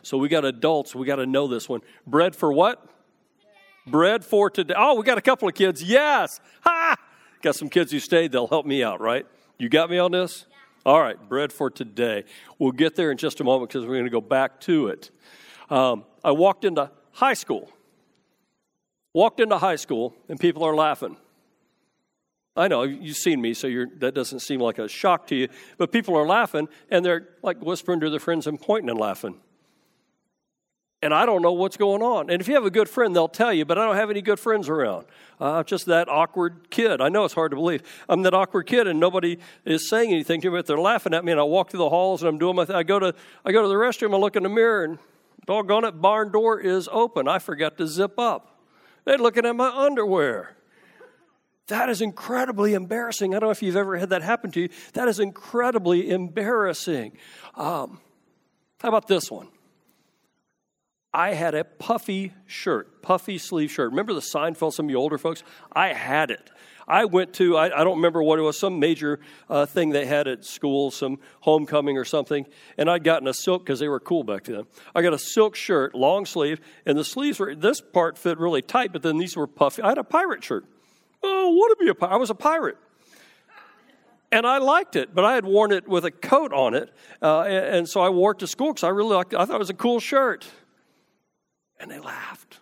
So we got adults. We got to know this one. Bread for what? Bread for today. Oh, we got a couple of kids. Yes. Ha! Got some kids who stayed. They'll help me out, right? You got me on this? All right, bread for today. We'll get there in just a moment because we're going to go back to it. I walked into high school. And people are laughing. I know, you've seen me, so that doesn't seem like a shock to you. But people are laughing, and they're like whispering to their friends and pointing and laughing. And I don't know what's going on. And if you have a good friend, they'll tell you, but I don't have any good friends around. I'm just that awkward kid. I know it's hard to believe. I'm that awkward kid, and nobody is saying anything to me, but they're laughing at me, and I walk through the halls, and I'm doing my thing. I go to the restroom, I look in the mirror, and doggone it, barn door is open. I forgot to zip up. They're looking at my underwear. That is incredibly embarrassing. I don't know if you've ever had that happen to you. That is incredibly embarrassing. How about this one? I had a puffy sleeve shirt. Remember the Seinfeld, some of you older folks? I had it. I went to, I don't remember what it was, some major thing they had at school, some homecoming or something, and I'd gotten a silk, because they were cool back then. I got a silk shirt, long sleeve, and the sleeves were, this part fit really tight, but then these were puffy. I had a pirate shirt. Oh, I want to be a pirate. I was a pirate. And I liked it, but I had worn it with a coat on it, and so I wore it to school because I really liked it. I thought it was a cool shirt. And they laughed.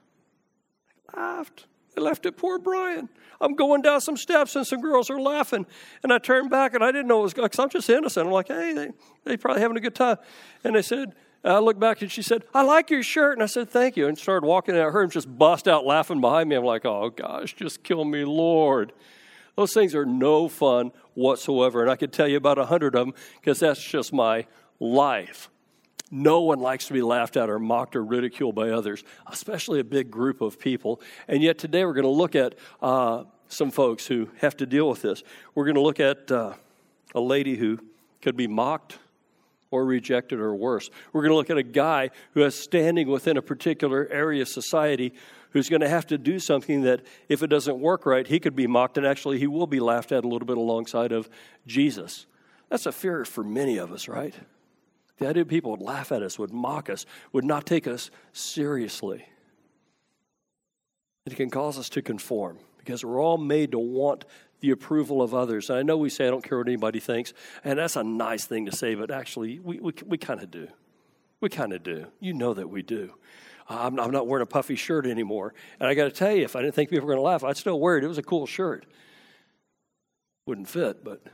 They laughed at poor Brian. I'm going down some steps and some girls are laughing. And I turned back and I didn't know it was, because I'm just innocent. I'm like, hey, they probably having a good time. And they said, I looked back and she said, I like your shirt. And I said, thank you. And started walking and I heard him just bust out laughing behind me. I'm like, oh gosh, just kill me, Lord. Those things are no fun whatsoever. And I could tell you about 100 of them because that's just my life. No one likes to be laughed at or mocked or ridiculed by others, especially a big group of people. And yet today we're going to look at some folks who have to deal with this. We're going to look at a lady who could be mocked or rejected or worse. We're going to look at a guy who has standing within a particular area of society who's going to have to do something that if it doesn't work right, he could be mocked, and actually he will be laughed at a little bit alongside of Jesus. That's a fear for many of us, right? The idea people would laugh at us, would mock us, would not take us seriously. It can cause us to conform because we're all made to want the approval of others. And I know we say, I don't care what anybody thinks, and that's a nice thing to say, but actually we kind of do. We kind of do. You know that we do. I'm not wearing a puffy shirt anymore. And I got to tell you, if I didn't think people were going to laugh, I'd still wear it. It was a cool shirt. Wouldn't fit, but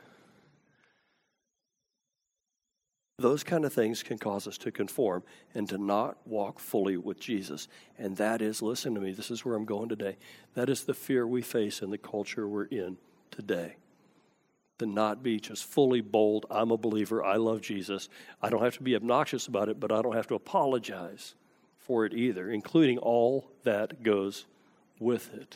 those kind of things can cause us to conform and to not walk fully with Jesus. And that is, listen to me, this is where I'm going today. That is the fear we face in the culture we're in today. To not be just fully bold, I'm a believer, I love Jesus. I don't have to be obnoxious about it, but I don't have to apologize for it either, including all that goes with it.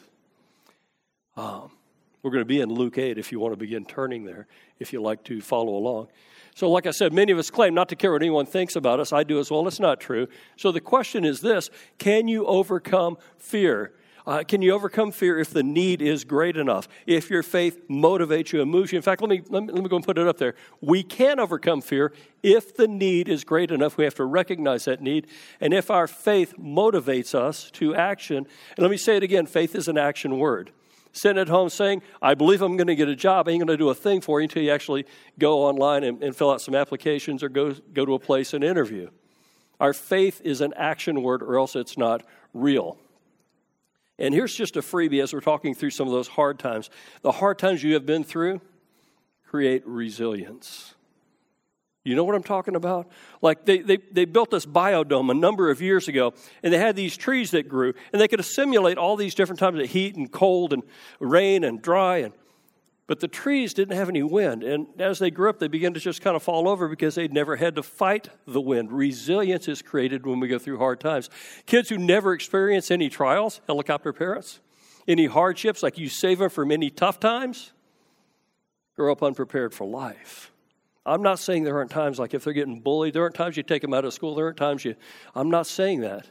We're going to be in Luke 8 if you want to begin turning there, if you like to follow along. So like I said, many of us claim not to care what anyone thinks about us. I do as well. It's not true. So the question is this: can you overcome fear? Can you overcome fear if the need is great enough? If your faith motivates you and moves you? In fact, let me go and put it up there. We can overcome fear if the need is great enough. We have to recognize that need. And if our faith motivates us to action, and let me say it again, faith is an action word. Sitting at home saying, I believe I'm going to get a job, ain't going to do a thing for you until you actually go online and fill out some applications or go to a place and interview. Our faith is an action word, or else it's not real. And here's just a freebie as we're talking through some of those hard times. The hard times you have been through create resilience. You know what I'm talking about? Like they built this biodome a number of years ago, and they had these trees that grew, and they could assimilate all these different types of heat and cold and rain and dry, but the trees didn't have any wind. And as they grew up, they began to just kind of fall over because they'd never had to fight the wind. Resilience is created when we go through hard times. Kids who never experience any trials, helicopter parents, any hardships, like you save them from any tough times, grow up unprepared for life. I'm not saying there aren't times like if they're getting bullied, there aren't times you take them out of school, there aren't times I'm not saying that.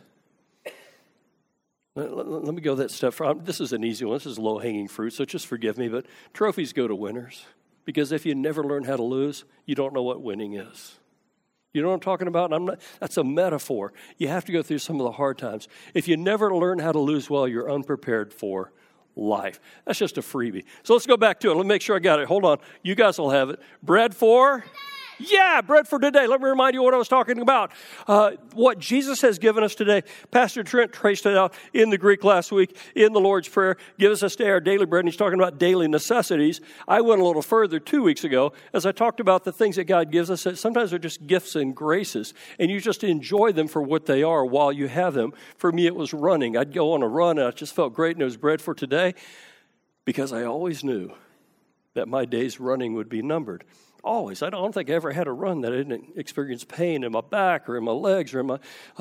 Let me go that step further. This is an easy one. This is low-hanging fruit, so just forgive me, but trophies go to winners. Because if you never learn how to lose, you don't know what winning is. You know what I'm talking about? That's a metaphor. You have to go through some of the hard times. If you never learn how to lose well, you're unprepared for life. That's just a freebie. So let's go back to it. Let me make sure I got it. Hold on. You guys will have it. Bread for? Yeah, bread for today. Let me remind you what I was talking about. What Jesus has given us today. Pastor Trent traced it out in the Greek last week in the Lord's Prayer. Give us this day our daily bread. And he's talking about daily necessities. I went a little further 2 weeks ago as I talked about the things that God gives us. That sometimes they're just gifts and graces. And you just enjoy them for what they are while you have them. For me, it was running. I'd go on a run and I just felt great. And it was bread for today because I always knew that my days running would be numbered. Always. I don't think I ever had a run that I didn't experience pain in my back or in my legs or in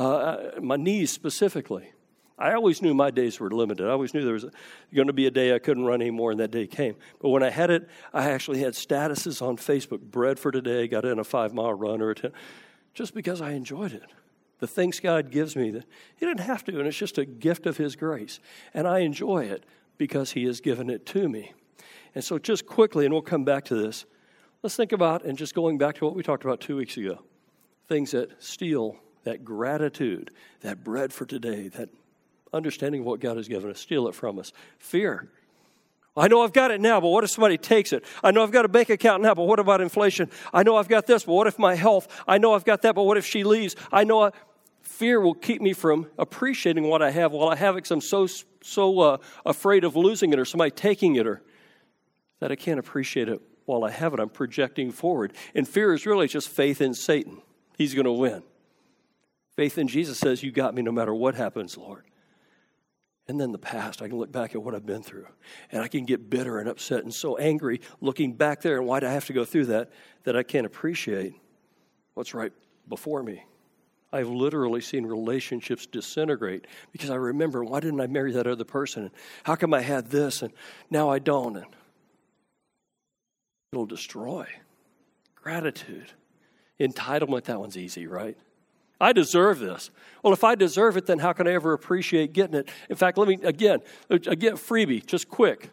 my knees specifically. I always knew my days were limited. I always knew there was going to be a day I couldn't run anymore, and that day came. But when I had it, I actually had statuses on Facebook, bread for today, got in a 5-mile run or a 10, just because I enjoyed it. The things God gives me, that He didn't have to, and it's just a gift of His grace. And I enjoy it because He has given it to me. And so just quickly, and we'll come back to this, let's think about, and just going back to what we talked about 2 weeks ago, things that steal that gratitude, that bread for today, that understanding of what God has given us, steal it from us. Fear. I know I've got it now, but what if somebody takes it? I know I've got a bank account now, but what about inflation? I know I've got this, but what if my health? I know I've got that, but what if she leaves? Fear will keep me from appreciating what I have while I have it because I'm so afraid of losing it or somebody taking it or that I can't appreciate it. While I have it, I'm projecting forward. And fear is really just faith in Satan. He's going to win. Faith in Jesus says, you got me no matter what happens, Lord. And then the past, I can look back at what I've been through. And I can get bitter and upset and so angry looking back there. And why do I have to go through that I can't appreciate what's right before me? I've literally seen relationships disintegrate because I remember, why didn't I marry that other person? And how come I had this and now I don't? And it'll destroy gratitude. Entitlement, that one's easy, right? I deserve this. Well, if I deserve it, then how can I ever appreciate getting it? In fact, let me, again, freebie, just quick.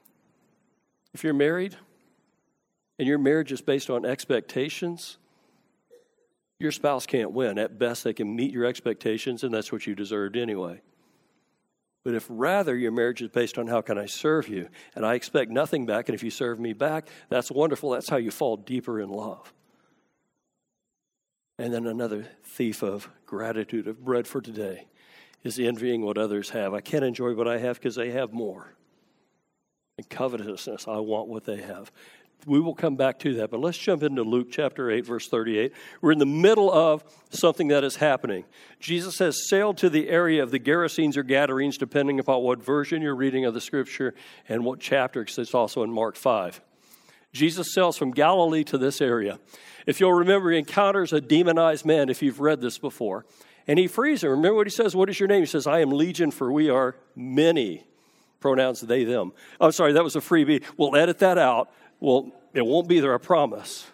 If you're married and your marriage is based on expectations, your spouse can't win. At best, they can meet your expectations, and that's what you deserved anyway. But if rather your marriage is based on how can I serve you, and I expect nothing back, and if you serve me back, that's wonderful. That's how you fall deeper in love. And then another thief of gratitude, of bread for today, is envying what others have. I can't enjoy what I have because they have more. And covetousness, I want what they have. We will come back to that, but let's jump into Luke chapter 8, verse 38. We're in the middle of something that is happening. Jesus has sailed to the area of the Gerasenes or Gadarenes, depending upon what version you're reading of the scripture and what chapter, because it's also in Mark 5. Jesus sails from Galilee to this area. If you'll remember, he encounters a demonized man, if you've read this before, and he frees him. Remember what he says? What is your name? He says, I am Legion, for we are many. Pronouns they, them. I'm sorry, that was a freebie. We'll edit that out. Well, it won't be there, I promise.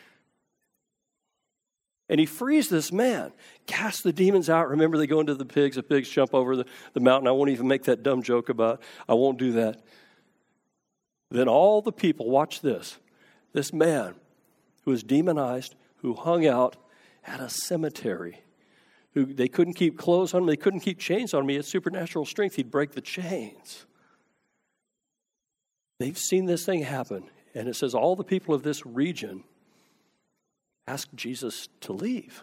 And he frees this man, casts the demons out. Remember, they go into the pigs. The pigs jump over the mountain. I won't even make that dumb joke about, I won't do that. Then all the people, watch this. This man who was demonized, who hung out at a cemetery, who they couldn't keep clothes on him, they couldn't keep chains on him. He had supernatural strength. He'd break the chains. They've seen this thing happen. And it says all the people of this region asked Jesus to leave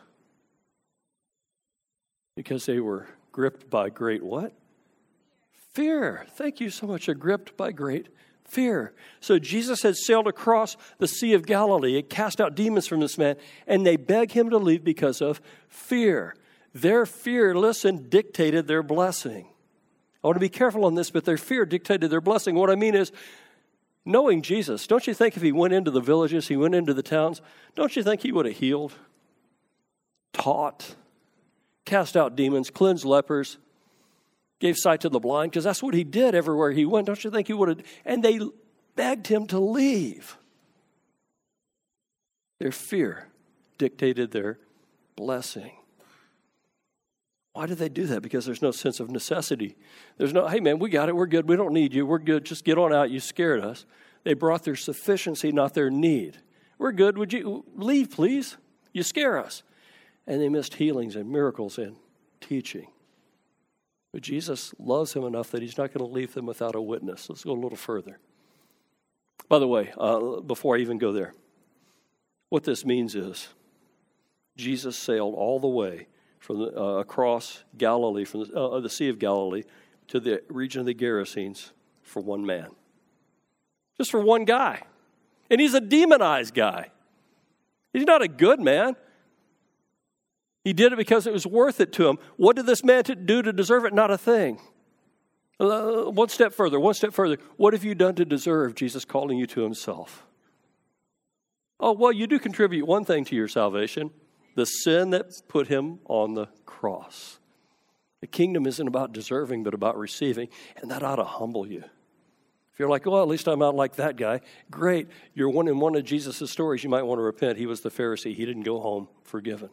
because they were gripped by great what? Fear. Thank you so much. They're gripped by great fear. So Jesus had sailed across the Sea of Galilee. It cast out demons from this man, and they begged him to leave because of fear. Their fear, listen, dictated their blessing. I want to be careful on this, but their fear dictated their blessing. What I mean is, knowing Jesus, don't you think if he went into the villages, he went into the towns, don't you think he would have healed, taught, cast out demons, cleansed lepers, gave sight to the blind? Because that's what he did everywhere he went. Don't you think he would have? And they begged him to leave. Their fear dictated their blessing. Why did they do that? Because there's no sense of necessity. There's no, hey man, we got it, we're good, we don't need you, we're good, just get on out, you scared us. They brought their sufficiency, not their need. We're good, would you leave, please? You scare us. And they missed healings and miracles and teaching. But Jesus loves him enough that he's not going to leave them without a witness. Let's go a little further. By the way, before I even go there, what this means is Jesus sailed all the way from across Galilee, from the Sea of Galilee, to the region of the Gerasenes for one man. Just for one guy. And he's a demonized guy. He's not a good man. He did it because it was worth it to him. What did this man do to deserve it? Not a thing. One step further. What have you done to deserve Jesus calling you to himself? Oh, well, you do contribute one thing to your salvation. The sin that put him on the cross. The kingdom isn't about deserving, but about receiving. And that ought to humble you. If you're like, well, at least I'm not like that guy. Great. You're in one of Jesus' stories. You might want to repent. He was the Pharisee. He didn't go home forgiven.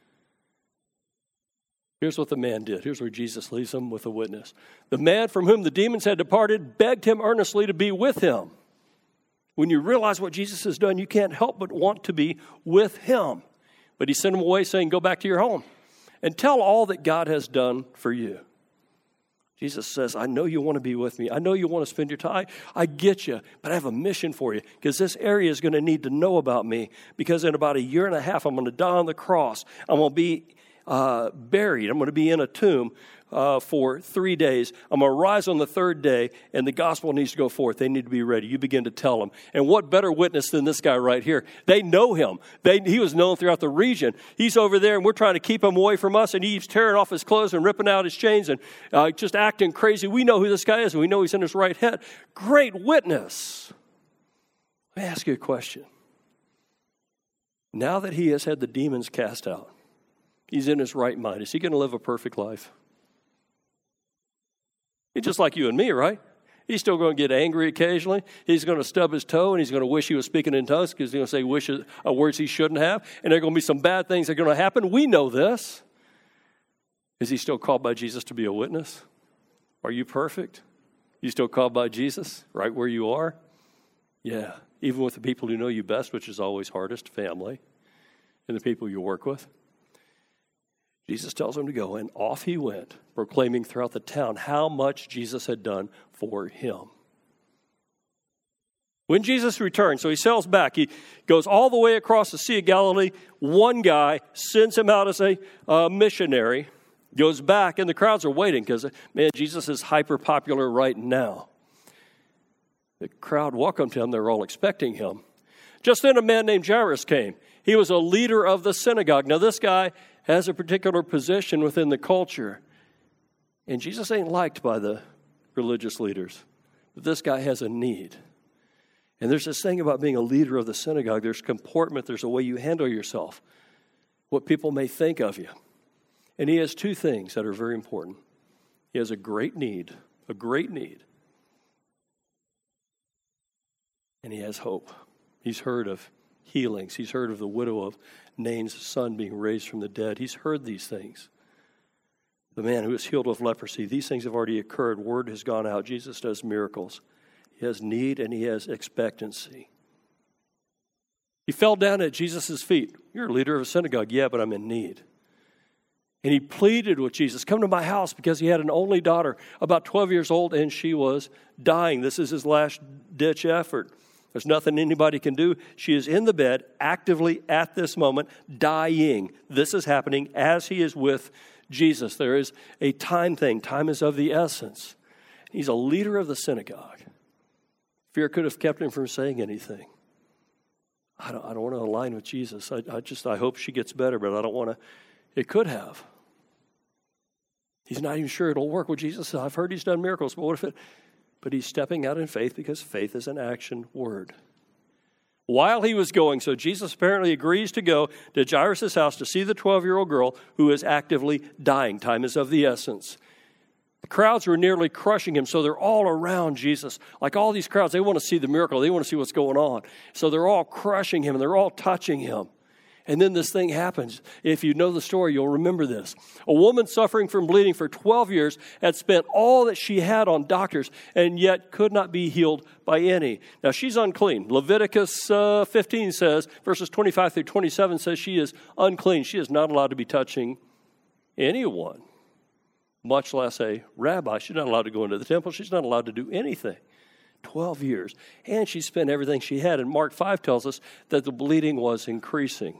Here's what the man did. Here's where Jesus leaves him with a witness. The man from whom the demons had departed begged him earnestly to be with him. When you realize what Jesus has done, you can't help but want to be with him. But he sent him away saying, go back to your home and tell all that God has done for you. Jesus says, I know you want to be with me. I know you want to spend your time. I get you, but I have a mission for you because this area is going to need to know about me because in about 1.5 years, I'm going to die on the cross. I'm going to be buried. I'm going to be in a tomb for 3 days. I'm going to rise on the third day, and the gospel needs to go forth. They need to be ready. You begin to tell them. And what better witness than this guy right here? They know him. He was known throughout the region. He's over there, and we're trying to keep him away from us, and he's tearing off his clothes and ripping out his chains and just acting crazy. We know who this guy is, and we know he's in his right head. Great witness. Let me ask you a question. Now that he has had the demons cast out, he's in his right mind. Is he going to live a perfect life? He's just like you and me, right? He's still going to get angry occasionally. He's going to stub his toe, and he's going to wish he was speaking in tongues because he's going to say words he shouldn't have. And there are going to be some bad things that are going to happen. We know this. Is he still called by Jesus to be a witness? Are you perfect? You still called by Jesus right where you are? Yeah, even with the people who know you best, which is always hardest, family, and the people you work with. Jesus tells him to go, and off he went, proclaiming throughout the town how much Jesus had done for him. When Jesus returned, so he sails back, he goes all the way across the Sea of Galilee. One guy sends him out as a missionary, goes back, and the crowds are waiting because, man, Jesus is hyper popular right now. The crowd welcomed him. They're all expecting him. Just then a man named Jairus came. He was a leader of the synagogue. Now, this guy has a particular position within the culture. And Jesus ain't liked by the religious leaders. But this guy has a need. And there's this thing about being a leader of the synagogue. There's comportment. There's a way you handle yourself. What people may think of you. And he has two things that are very important. He has a great need. And he has hope. He's heard of healings. He's heard of the widow of Nain's son being raised from the dead. He's heard these things. The man who was healed of leprosy, these things have already occurred. Word has gone out. Jesus does miracles. He has need and he has expectancy. He fell down at Jesus' feet. You're a leader of a synagogue. Yeah, but I'm in need. And he pleaded with Jesus, come to my house, because he had an only daughter, about 12 years old, and she was dying. This is his last-ditch effort. There's nothing anybody can do. She is in the bed, actively at this moment, dying. This is happening as he is with Jesus. There is a time thing. Time is of the essence. He's a leader of the synagogue. Fear could have kept him from saying anything. I don't want to align with Jesus. I hope she gets better, but I don't want to. It could have. He's not even sure it'll work with Jesus. I've heard he's done miracles, but what if it... But he's stepping out in faith because faith is an action word. While he was going, so Jesus apparently agrees to go to Jairus' house to see the 12-year-old girl who is actively dying. Time is of the essence. The crowds were nearly crushing him, so they're all around Jesus. Like all these crowds, they want to see the miracle. They want to see what's going on. So they're all crushing him, and they're all touching him. And then this thing happens. If you know the story, you'll remember this. A woman suffering from bleeding for 12 years had spent all that she had on doctors and yet could not be healed by any. Now, she's unclean. Leviticus 15 says, verses 25 through 27 says she is unclean. She is not allowed to be touching anyone, much less a rabbi. She's not allowed to go into the temple. She's not allowed to do anything. 12 years. And she spent everything she had. And Mark 5 tells us that the bleeding was increasing.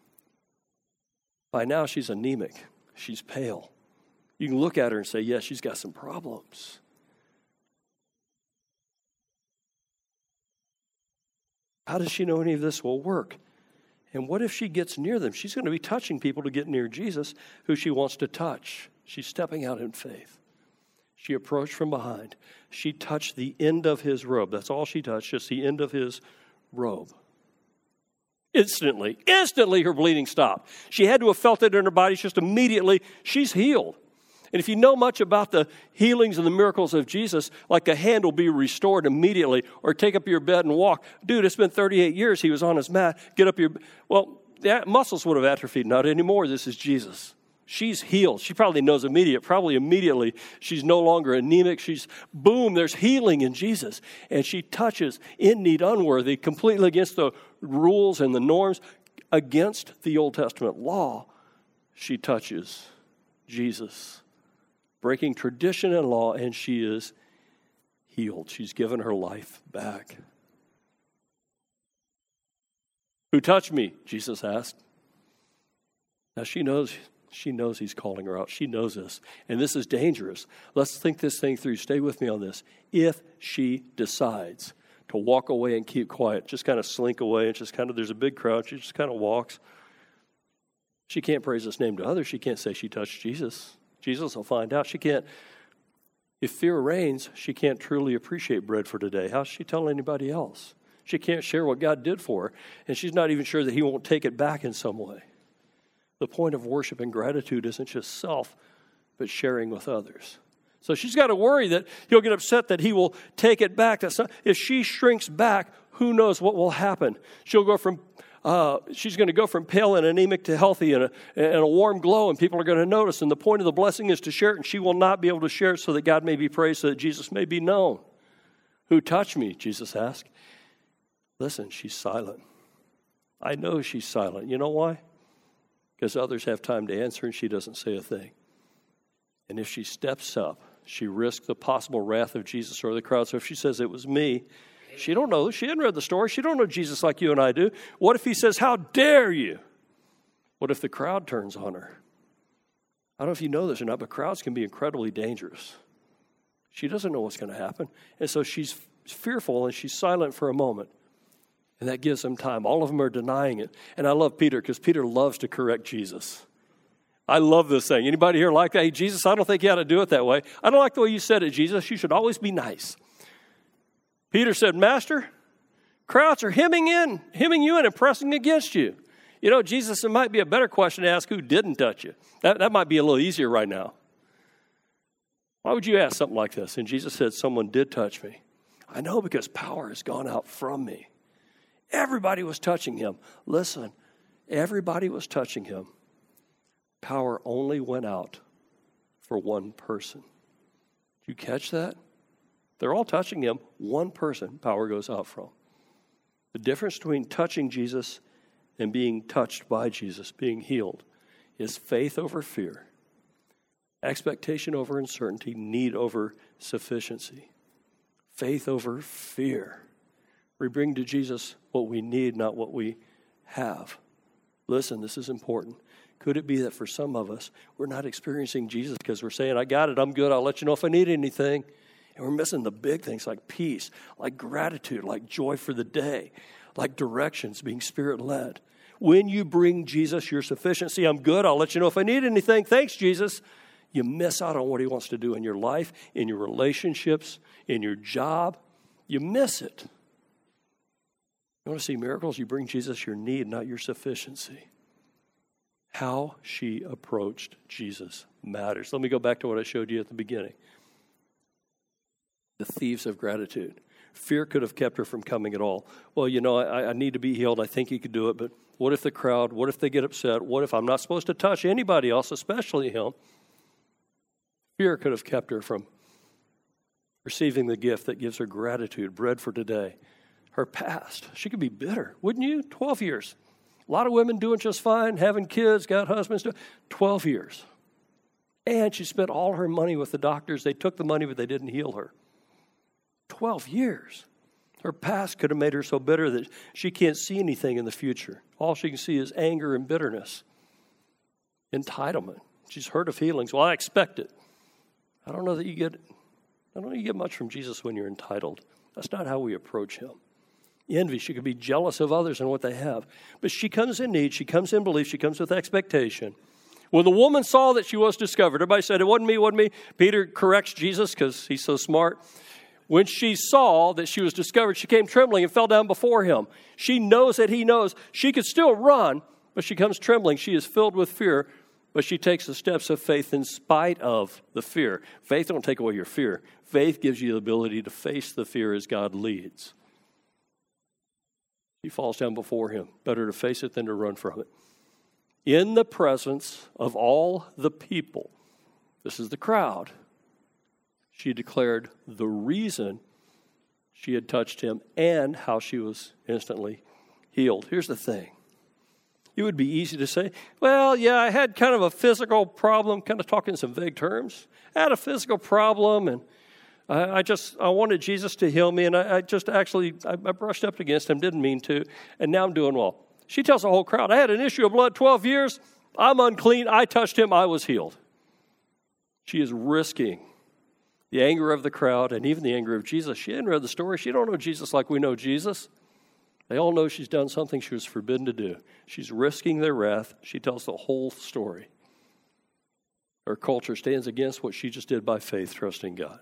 By now, she's anemic. She's pale. You can look at her and say, yes, she's got some problems. How does she know any of this will work? And what if she gets near them? She's going to be touching people to get near Jesus, who she wants to touch. She's stepping out in faith. She approached from behind. She touched the end of his robe. That's all she touched, just the end of his robe. Instantly, her bleeding stopped. She had to have felt it in her body just immediately. She's healed. And if you know much about the healings and the miracles of Jesus, like a hand will be restored immediately, or take up your bed and walk. Dude, it's been 38 years he was on his mat. Get up your... Well, the muscles would have atrophied. Not anymore. This is Jesus. She's healed. She probably knows immediately. She's no longer anemic. Boom, there's healing in Jesus. And she touches, in need, unworthy, completely against the rules and the norms, against the Old Testament law. She touches Jesus, breaking tradition and law, and she is healed. She's given her life back. Who touched me? Jesus asked. Now she knows he's calling her out. She knows this. And this is dangerous. Let's think this thing through. Stay with me on this. If she decides to walk away and keep quiet, just kind of slink away, and just kind of, there's a big crowd, she just kind of walks. She can't praise his name to others. She can't say she touched Jesus. Jesus will find out. She can't, if fear reigns, she can't truly appreciate bread for today. How's she tell anybody else? She can't share what God did for her, and she's not even sure that he won't take it back in some way. The point of worship and gratitude isn't just self, but sharing with others. So she's got to worry that he'll get upset that he will take it back. If she shrinks back, who knows what will happen? She's going to go from pale and anemic to healthy and a warm glow, and people are going to notice. And the point of the blessing is to share it, and she will not be able to share it so that God may be praised, so that Jesus may be known. Who touched me? Jesus asked. Listen, she's silent. I know she's silent. You know why? Because others have time to answer and she doesn't say a thing. And if she steps up, she risks the possible wrath of Jesus or the crowd. So if she says it was me, she don't know. She hadn't read the story. She don't know Jesus like you and I do. What if he says, how dare you? What if the crowd turns on her? I don't know if you know this or not, but crowds can be incredibly dangerous. She doesn't know what's going to happen. And so she's fearful and she's silent for a moment. And that gives them time. All of them are denying it. And I love Peter because Peter loves to correct Jesus. I love this thing. Anybody here like that? Hey, Jesus, I don't think you ought to do it that way. I don't like the way you said it, Jesus. You should always be nice. Peter said, Master, crowds are hemming you in and pressing against you. You know, Jesus, it might be a better question to ask who didn't touch you. That might be a little easier right now. Why would you ask something like this? And Jesus said, someone did touch me. I know, because power has gone out from me. Everybody was touching him. Listen, everybody was touching him. Power only went out for one person. Did you catch that? They're all touching him. One person, power goes out from. The difference between touching Jesus and being touched by Jesus, being healed, is faith over fear, expectation over uncertainty, need over sufficiency. Faith over fear. We bring to Jesus what we need, not what we have. Listen, this is important. Could it be that for some of us, we're not experiencing Jesus because we're saying, I got it, I'm good, I'll let you know if I need anything. And we're missing the big things like peace, like gratitude, like joy for the day, like directions, being Spirit-led. When you bring Jesus your sufficiency, I'm good, I'll let you know if I need anything, thanks, Jesus, you miss out on what he wants to do in your life, in your relationships, in your job. You miss it. You want to see miracles? You bring Jesus your need, not your sufficiency. How she approached Jesus matters. Let me go back to what I showed you at the beginning. The thieves of gratitude. Fear could have kept her from coming at all. Well, I need to be healed. I think he could do it, but what if the crowd, what if they get upset? What if I'm not supposed to touch anybody else, especially him? Fear could have kept her from receiving the gift that gives her gratitude, bread for today. Her past, she could be bitter, wouldn't you? 12 years. A lot of women doing just fine, having kids, got husbands. 12 years. And she spent all her money with the doctors. They took the money, but they didn't heal her. 12 years. Her past could have made her so bitter that she can't see anything in the future. All she can see is anger and bitterness. Entitlement. She's heard of healings. Well, I expect it. I don't know that you get much from Jesus when you're entitled. That's not how we approach him. Envy, she could be jealous of others and what they have. But she comes in need, she comes in belief, she comes with expectation. When the woman saw that she was discovered, everybody said, it wasn't me. Peter corrects Jesus because he's so smart. When she saw that she was discovered, she came trembling and fell down before him. She knows that he knows. She could still run, but she comes trembling. She is filled with fear, but she takes the steps of faith in spite of the fear. Faith don't take away your fear. Faith gives you the ability to face the fear as God leads. She falls down before him. Better to face it than to run from it. In the presence of all the people, this is the crowd, she declared the reason she had touched him and how she was instantly healed. Here's the thing. It would be easy to say, well, yeah, I had kind of a physical problem, kind of talking in some vague terms. I had a physical problem, and I wanted Jesus to heal me, and I brushed up against him, didn't mean to, and now I'm doing well. She tells the whole crowd, I had an issue of blood 12 years. I'm unclean. I touched him. I was healed. She is risking the anger of the crowd and even the anger of Jesus. She hadn't read the story. She don't know Jesus like we know Jesus. They all know she's done something she was forbidden to do. She's risking their wrath. She tells the whole story. Her culture stands against what she just did by faith, trusting God.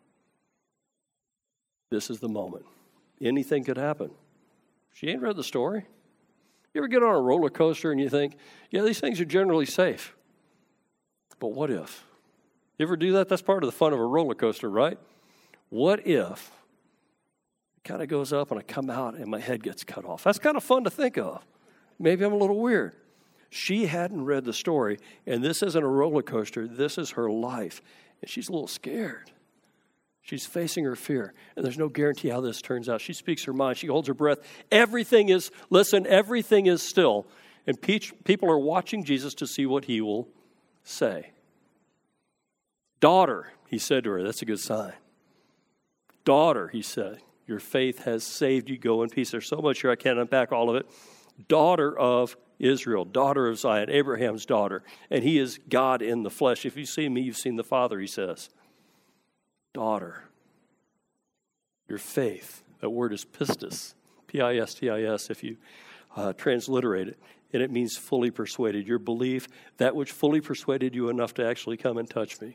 This is the moment. Anything could happen. She ain't read the story. You ever get on a roller coaster and you think, yeah, these things are generally safe. But what if? You ever do that? That's part of the fun of a roller coaster, right? What if it kind of goes up and I come out and my head gets cut off? That's kind of fun to think of. Maybe I'm a little weird. She hadn't read the story, and this isn't a roller coaster. This is her life, and she's a little scared. She's facing her fear, and there's no guarantee how this turns out. She speaks her mind. She holds her breath. Everything is still. And people are watching Jesus to see what he will say. Daughter, he said to her. That's a good sign. Daughter, he said, your faith has saved you. Go in peace. There's so much here I can't unpack all of it. Daughter of Israel, daughter of Zion, Abraham's daughter. And he is God in the flesh. If you've seen me, you've seen the Father, he says. Daughter, your faith, that word is pistis, P-I-S-T-I-S if you transliterate it, and it means fully persuaded. Your belief, that which fully persuaded you enough to actually come and touch me,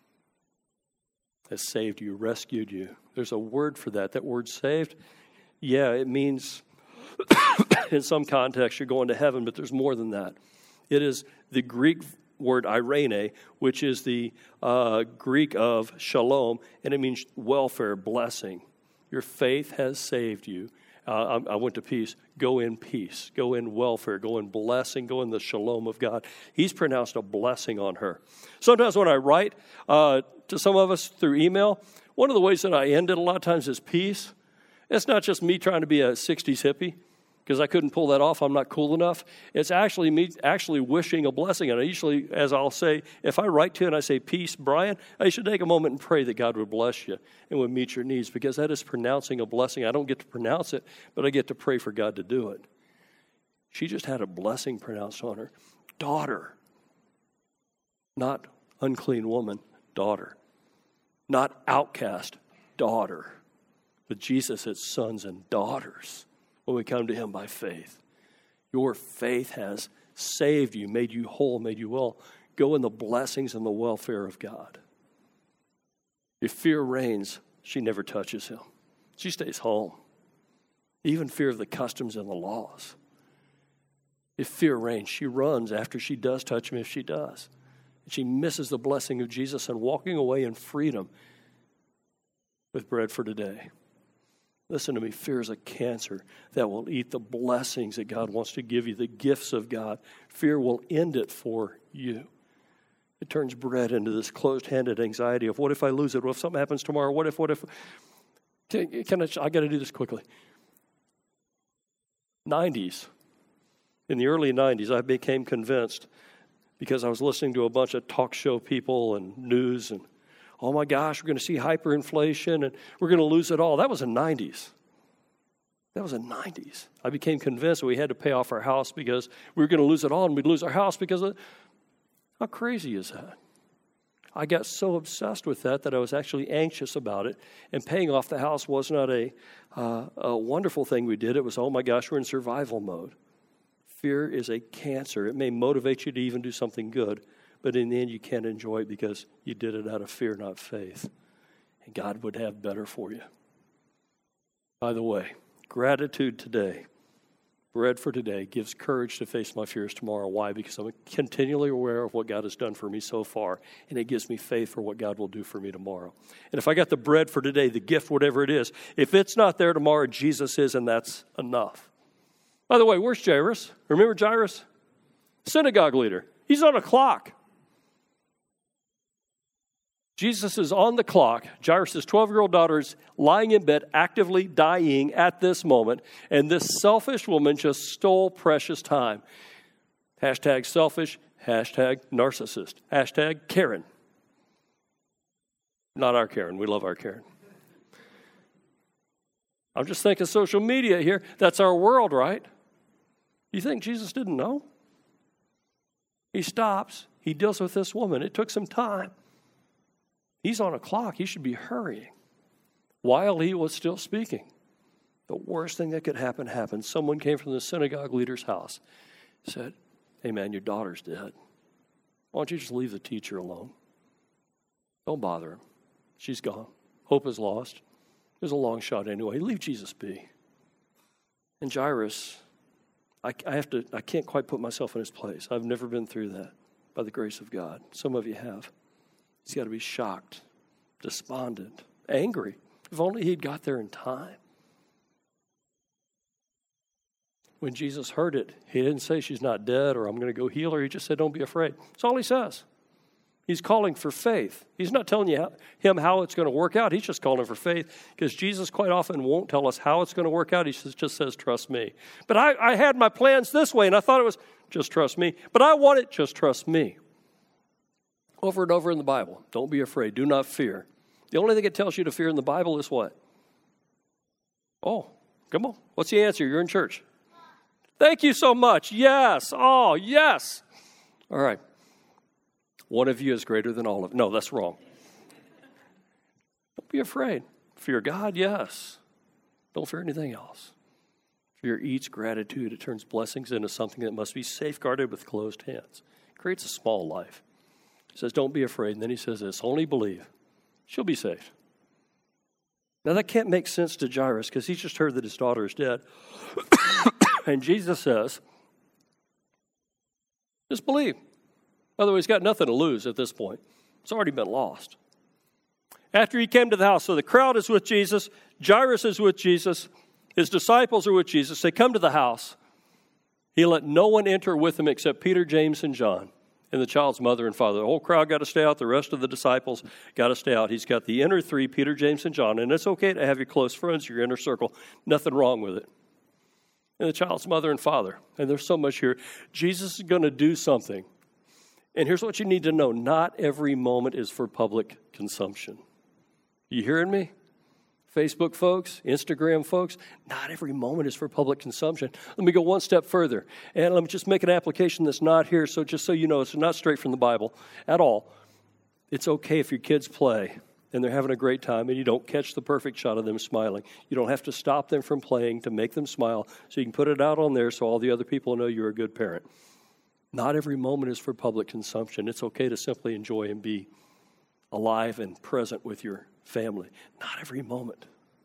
has saved you, rescued you. There's a word for that. That word saved, yeah, it means, in some context, you're going to heaven, but there's more than that. It is the Greek word irene, which is the Greek of shalom, and it means welfare, blessing. Your faith has saved you. I went to peace. Go in peace. Go in welfare. Go in blessing. Go in the shalom of God. He's pronounced a blessing on her. Sometimes when I write to some of us through email, one of the ways that I end it a lot of times is peace. It's not just me trying to be a 60s hippie, because I couldn't pull that off. I'm not cool enough. It's actually me actually wishing a blessing. And I usually, as I'll say, if I write to you and I say, peace, Brian, I should take a moment and pray that God would bless you and would meet your needs, because that is pronouncing a blessing. I don't get to pronounce it, but I get to pray for God to do it. She just had a blessing pronounced on her. Daughter. Not unclean woman, daughter. Not outcast, daughter. But Jesus has sons and daughters when we come to him by faith. Your faith has saved you, made you whole, made you well. Go in the blessings and the welfare of God. If fear reigns, she never touches him. She stays home. Even fear of the customs and the laws. If fear reigns, she runs after she does touch him, if she does. And she misses the blessing of Jesus and walking away in freedom with bread for today. Listen to me, fear is a cancer that will eat the blessings that God wants to give you, the gifts of God. Fear will end it for you. It turns bread into this closed-handed anxiety of what if I lose it? What if something happens tomorrow? What if? I got to do this quickly. 90s. In the early 90s, I became convinced because I was listening to a bunch of talk show people and news and, oh my gosh, we're going to see hyperinflation and we're going to lose it all. That was in the 90s. I became convinced that we had to pay off our house because we were going to lose it all and we'd lose our house because of, how crazy is that? I got so obsessed with that I was actually anxious about it. And paying off the house was not a wonderful thing we did. It was, oh my gosh, we're in survival mode. Fear is a cancer. It may motivate you to even do something good, but in the end you can't enjoy it because you did it out of fear, not faith. And God would have better for you. By the way, gratitude today, bread for today, gives courage to face my fears tomorrow. Why? Because I'm continually aware of what God has done for me so far, and it gives me faith for what God will do for me tomorrow. And if I got the bread for today, the gift, whatever it is, if it's not there tomorrow, Jesus is, and that's enough. By the way, where's Jairus? Remember Jairus? Synagogue leader. He's on a clock. Jesus is on the clock. Jairus' 12-year-old daughter is lying in bed, actively dying at this moment. And this selfish woman just stole precious time. Hashtag selfish, hashtag narcissist, hashtag Karen. Not our Karen. We love our Karen. I'm just thinking social media here. That's our world, right? You think Jesus didn't know? He stops. He deals with this woman. It took some time. He's on a clock. He should be hurrying while he was still speaking. The worst thing that could happen happened. Someone came from the synagogue leader's house, said, hey man, your daughter's dead. Why don't you just leave the teacher alone? Don't bother him. She's gone. Hope is lost. It was a long shot anyway. Leave Jesus be. And Jairus, I can't quite put myself in his place. I've never been through that by the grace of God. Some of you have. He's got to be shocked, despondent, angry. If only he'd got there in time. When Jesus heard it, he didn't say she's not dead or I'm going to go heal her. He just said, don't be afraid. That's all he says. He's calling for faith. He's not telling him how it's going to work out. He's just calling for faith because Jesus quite often won't tell us how it's going to work out. He just says, trust me. But I had my plans this way, and I thought it was, just trust me. But I want it, just trust me. Over and over in the Bible. Don't be afraid. Do not fear. The only thing it tells you to fear in the Bible is what? Oh, come on. What's the answer? You're in church. Thank you so much. Yes. Oh, yes. All right. One of you is greater than all of. No, that's wrong. Don't be afraid. Fear God, yes. Don't fear anything else. Fear eats gratitude. It turns blessings into something that must be safeguarded with closed hands. It creates a small life. He says, don't be afraid. And then he says this, only believe. She'll be saved. Now that can't make sense to Jairus because he's just heard that his daughter is dead. And Jesus says, just believe. By the way, he's got nothing to lose at this point. It's already been lost. After he came to the house, so the crowd is with Jesus, Jairus is with Jesus, his disciples are with Jesus. They come to the house. He let no one enter with him except Peter, James, and John, and the child's mother and father. The whole crowd got to stay out. The rest of the disciples got to stay out. He's got the inner three, Peter, James, and John, and it's okay to have your close friends, your inner circle. Nothing wrong with it. And the child's mother and father. And there's so much here. Jesus is going to do something. And here's what you need to know. Not every moment is for public consumption. You hearing me? Facebook folks, Instagram folks, not every moment is for public consumption. Let me go one step further. And let me just make an application that's not here. So just so you know, it's not straight from the Bible at all. It's okay if your kids play and they're having a great time and you don't catch the perfect shot of them smiling. You don't have to stop them from playing to make them smile so you can put it out on there so all the other people know you're a good parent. Not every moment is for public consumption. It's okay to simply enjoy and be alive and present with your family. Not every moment.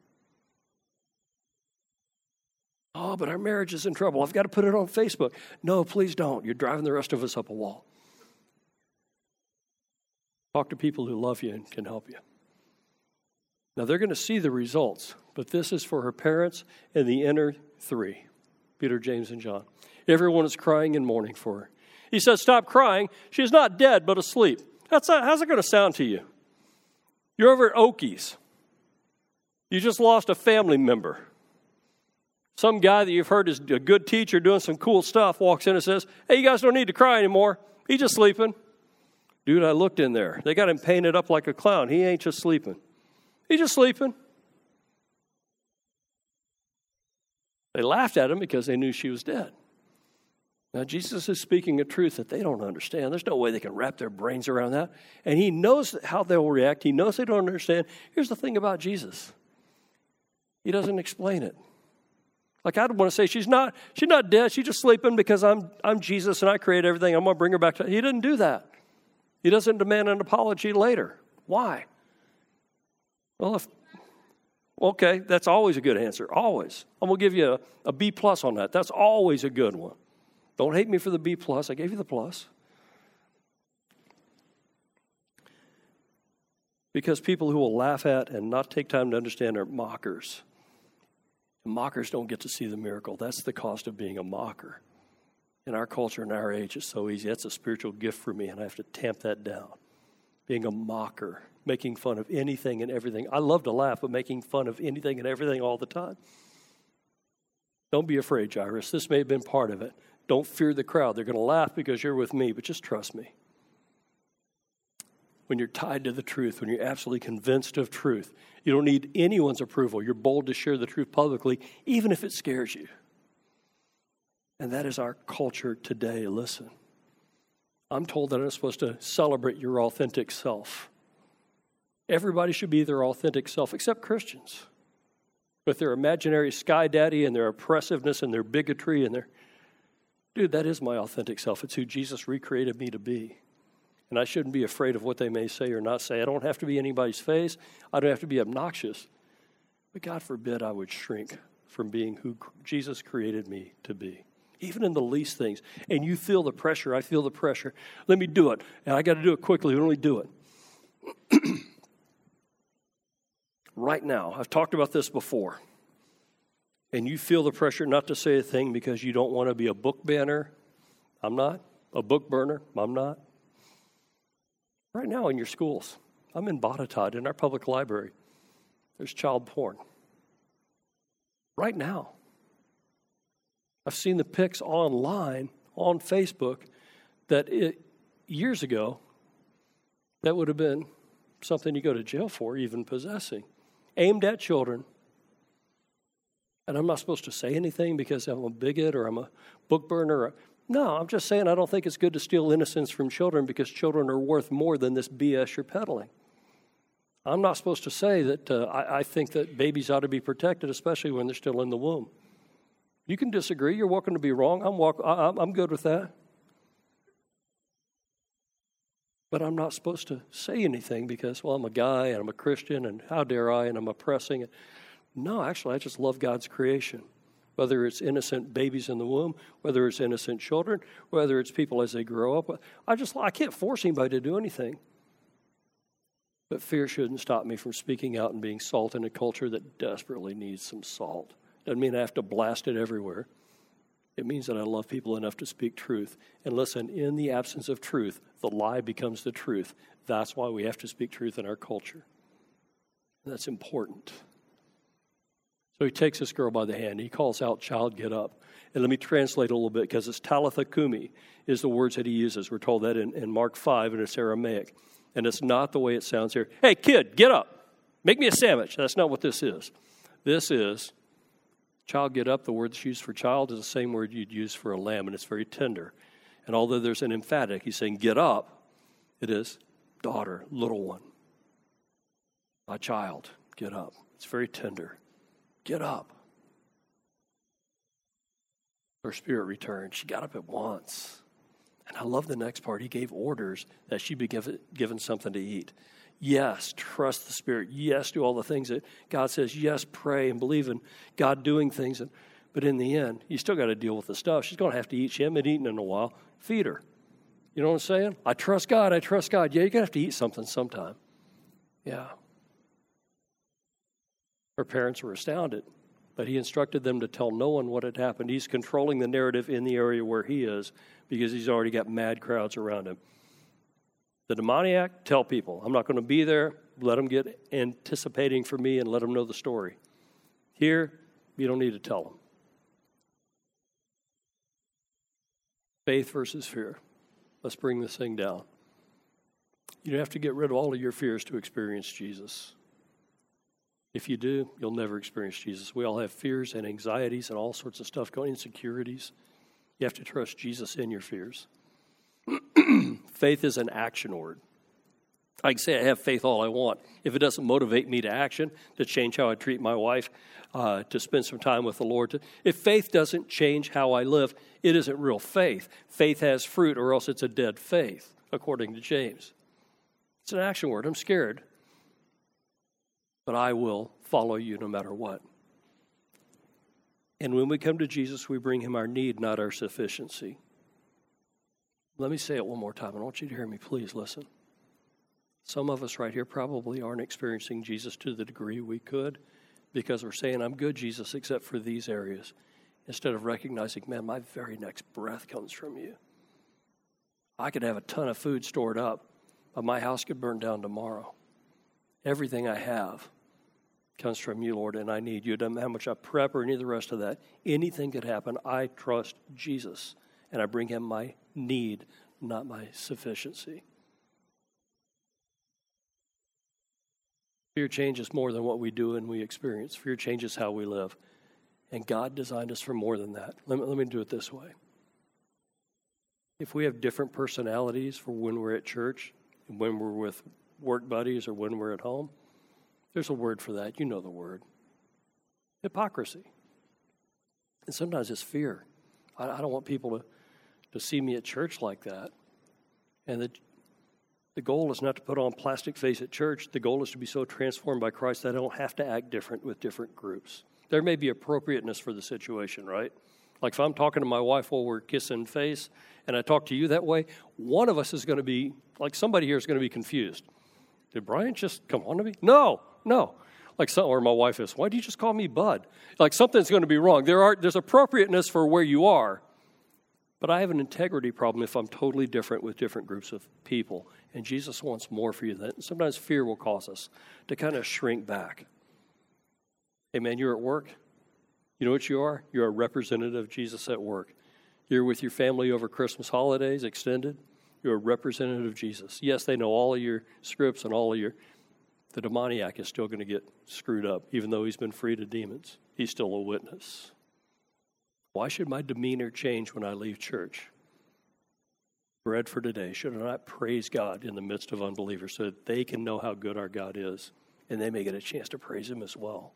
Oh, but our marriage is in trouble. I've got to put it on Facebook. No, please don't. You're driving the rest of us up a wall. Talk to people who love you and can help you. Now, they're going to see the results, but this is for her parents and the inner three, Peter, James, and John. Everyone is crying and mourning for her. He says, stop crying. She is not dead, but asleep. How's it going to sound to you? You're over at Okies. You just lost a family member. Some guy that you've heard is a good teacher doing some cool stuff walks in and says, hey, you guys don't need to cry anymore. He's just sleeping. Dude, I looked in there. They got him painted up like a clown. He ain't just sleeping. He's just sleeping. They laughed at him because they knew she was dead. Now, Jesus is speaking a truth that they don't understand. There's no way they can wrap their brains around that. And he knows how they'll react. He knows they don't understand. Here's the thing about Jesus. He doesn't explain it. Like, I'd want to say, she's not dead. She's just sleeping because I'm Jesus and I create everything. I'm going to bring her back to. He didn't do that. He doesn't demand an apology later. Why? Well, okay, that's always a good answer. Always. I'm going to give you a B+ on that. That's always a good one. Don't hate me for the B+. I gave you the plus. Because people who will laugh at and not take time to understand are mockers. And mockers don't get to see the miracle. That's the cost of being a mocker. In our culture, in our age, it's so easy. That's a spiritual gift for me, and I have to tamp that down. Being a mocker, making fun of anything and everything. I love to laugh, but making fun of anything and everything all the time. Don't be afraid, Jairus. This may have been part of it. Don't fear the crowd. They're going to laugh because you're with me, but just trust me. When you're tied to the truth, when you're absolutely convinced of truth, you don't need anyone's approval. You're bold to share the truth publicly, even if it scares you. And that is our culture today. Listen, I'm told that I'm supposed to celebrate your authentic self. Everybody should be their authentic self, except Christians. With their imaginary sky daddy and their oppressiveness and their bigotry and their... Dude, that is my authentic self. It's who Jesus recreated me to be. And I shouldn't be afraid of what they may say or not say. I don't have to be anybody's face. I don't have to be obnoxious. But God forbid I would shrink from being who Jesus created me to be. Even in the least things. And you feel the pressure. I feel the pressure. Let me do it. And I got to do it quickly. Let me do it. Right now, I've talked about this before. And you feel the pressure not to say a thing because you don't want to be a book banner. I'm not. A book burner. I'm not. Right now in your schools, I'm in Botetourt in our public library. There's child porn. Right now. I've seen the pics online, on Facebook, that years ago, that would have been something you go to jail for, even possessing. Aimed at children. And I'm not supposed to say anything because I'm a bigot or I'm a book burner. No, I'm just saying I don't think it's good to steal innocence from children because children are worth more than this BS you're peddling. I'm not supposed to say that I think that babies ought to be protected, especially when they're still in the womb. You can disagree. You're welcome to be wrong. I'm good with that. But I'm not supposed to say anything because, well, I'm a guy and I'm a Christian and how dare I and I'm oppressing. No, actually, I just love God's creation. Whether it's innocent babies in the womb, whether it's innocent children, whether it's people as they grow up. I can't force anybody to do anything. But fear shouldn't stop me from speaking out and being salt in a culture that desperately needs some salt. Doesn't mean I have to blast it everywhere. It means that I love people enough to speak truth. And listen, in the absence of truth, the lie becomes the truth. That's why we have to speak truth in our culture. And that's important. So he takes this girl by the hand. He calls out, child, get up. And let me translate a little bit because it's Talitha Kumi is the words that he uses. We're told that in Mark 5, and it's Aramaic. And it's not the way it sounds here. Hey, kid, get up. Make me a sandwich. That's not what this is. This is, child, get up. The word that's used for child is the same word you'd use for a lamb, and it's very tender. And although there's an emphatic, he's saying, get up. It is, daughter, little one. My child, get up. It's very tender. Get up. Her spirit returned. She got up at once. And I love the next part. He gave orders that she be given something to eat. Yes, trust the Spirit. Yes, do all the things that God says. Yes, pray and believe in God doing things. But in the end, you still got to deal with the stuff. She's going to have to eat. She hasn't been eating in a while. Feed her. You know what I'm saying? I trust God. I trust God. Yeah, you're going to have to eat something sometime. Yeah. Her parents were astounded, but he instructed them to tell no one what had happened. He's controlling the narrative in the area where he is because he's already got mad crowds around him. The demoniac, tell people, I'm not going to be there. Let them get anticipating for me and let them know the story. Here, you don't need to tell them. Faith versus fear. Let's bring this thing down. You don't have to get rid of all of your fears to experience Jesus. If you do, you'll never experience Jesus. We all have fears and anxieties and all sorts of stuff going, insecurities. You have to trust Jesus in your fears. Faith is an action word. I can say I have faith all I want. If it doesn't motivate me to action, to change how I treat my wife, to spend some time with the Lord. If faith doesn't change how I live, it isn't real faith. Faith has fruit or else it's a dead faith, according to James. It's an action word. I'm scared, but I will follow you no matter what. And when we come to Jesus, we bring him our need, not our sufficiency. Let me say it one more time. I want you to hear me. Please listen. Some of us right here probably aren't experiencing Jesus to the degree we could because we're saying, I'm good, Jesus, except for these areas, instead of recognizing, man, my very next breath comes from you. I could have a ton of food stored up, but my house could burn down tomorrow. Everything I have comes from you, Lord, and I need you. It doesn't matter how much I prep or any of the rest of that. Anything could happen. I trust Jesus, and I bring him my need, not my sufficiency. Fear changes more than what we do and we experience. Fear changes how we live. And God designed us for more than that. Let me do it this way. If we have different personalities for when we're at church, and when we're with work buddies, or when we're at home, there's a word for that. You know the word. Hypocrisy. And sometimes it's fear. I don't want people to see me at church like that. And the goal is not to put on plastic face at church. The goal is to be so transformed by Christ that I don't have to act different with different groups. There may be appropriateness for the situation, right? Like if I'm talking to my wife while we're kissing face and I talk to you that way, one of us is going to be, like somebody here is going to be confused. Did Brian just come on to me? No. Or my wife is, why do you just call me Bud? Like something's going to be wrong. There's appropriateness for where you are. But I have an integrity problem if I'm totally different with different groups of people. And Jesus wants more for you. Sometimes fear will cause us to kind of shrink back. Hey, man, you're at work. You know what you are? You're a representative of Jesus at work. You're with your family over Christmas holidays, extended. You're a representative of Jesus. Yes, they know all of your scripts and all of your... The demoniac is still going to get screwed up, even though he's been freed of demons. He's still a witness. Why should my demeanor change when I leave church? Bread for today. Should I not praise God in the midst of unbelievers so that they can know how good our God is and they may get a chance to praise him as well?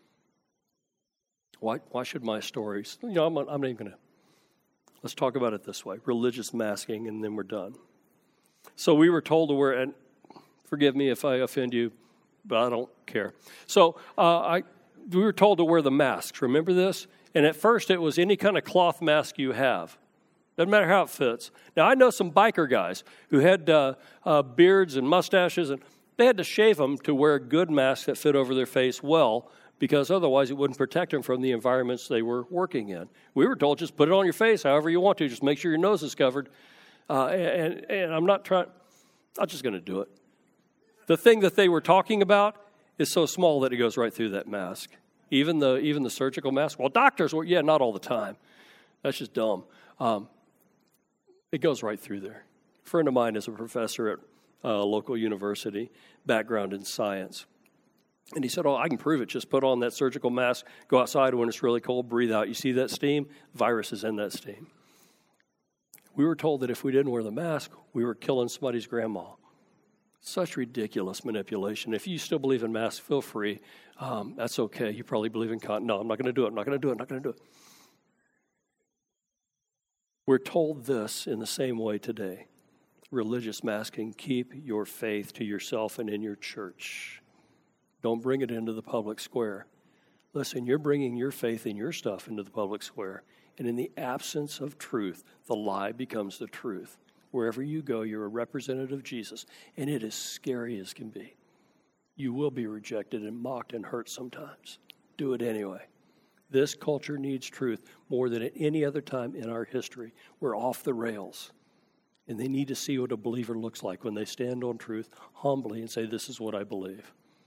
Why should my stories... I'm not even going to... Let's talk about it this way. Religious masking, and then we're done. So we were told to wear... And forgive me if I offend you, but I don't care. So we were told to wear the masks. Remember this? And at first it was any kind of cloth mask you have. Doesn't matter how it fits. Now, I know some biker guys who had beards and mustaches, and they had to shave them to wear good masks that fit over their face well, because otherwise it wouldn't protect them from the environments they were working in. We were told, just put it on your face however you want to. Just make sure your nose is covered. And I'm not trying... I'm just going to do it. The thing that they were talking about is so small that it goes right through that mask. Even the surgical mask. Well, doctors, not all the time. That's just dumb. It goes right through there. A friend of mine is a professor at a local university, background in science. And he said, I can prove it. Just put on that surgical mask, go outside when it's really cold, breathe out. You see that steam? Virus is in that steam. We were told that if we didn't wear the mask, we were killing somebody's grandma. Such ridiculous manipulation. If you still believe in masks, feel free. That's okay. You probably believe in No, I'm not going to do it. I'm not going to do it. We're told this in the same way today. Religious masking, keep your faith to yourself and in your church. Don't bring it into the public square. Listen, you're bringing your faith and your stuff into the public square. And in the absence of truth, the lie becomes the truth. Wherever you go, you're a representative of Jesus. And it is scary as can be. You will be rejected and mocked and hurt sometimes. Do it anyway. This culture needs truth more than at any other time in our history. We're off the rails. And they need to see what a believer looks like when they stand on truth humbly and say, this is what I believe.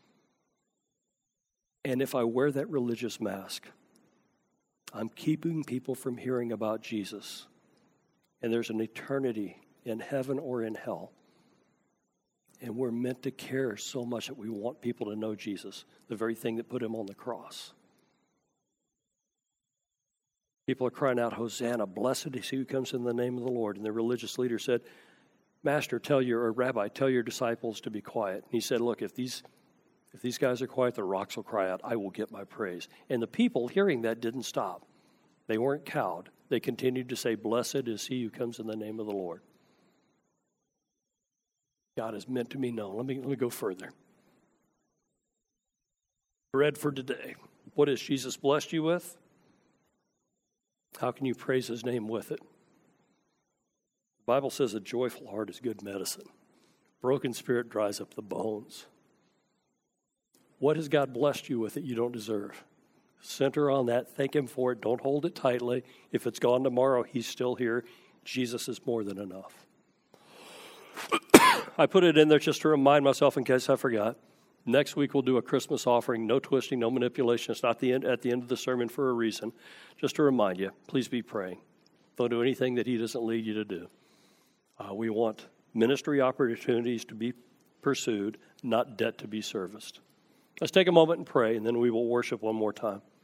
And if I wear that religious mask, I'm keeping people from hearing about Jesus. And there's an eternity in heaven or in hell. And we're meant to care so much that we want people to know Jesus, the very thing that put him on the cross. People are crying out, Hosanna, blessed is he who comes in the name of the Lord. And the religious leader said, Master, Rabbi, tell your disciples to be quiet. And he said, look, if these guys are quiet, the rocks will cry out, I will get my praise. And the people hearing that didn't stop. They weren't cowed. They continued to say, blessed is he who comes in the name of the Lord. God is meant to be known. Let me go further. Bread for today. What has Jesus blessed you with? How can you praise his name with it? The Bible says a joyful heart is good medicine. Broken spirit dries up the bones. What has God blessed you with that you don't deserve? Center on that. Thank him for it. Don't hold it tightly. If it's gone tomorrow, he's still here. Jesus is more than enough. I put it in there just to remind myself in case I forgot. Next week we'll do a Christmas offering. No twisting, no manipulation. It's not at the end of the sermon for a reason. Just to remind you, please be praying. Don't do anything that he doesn't lead you to do. We want ministry opportunities to be pursued, not debt to be serviced. Let's take a moment and pray, and then we will worship one more time.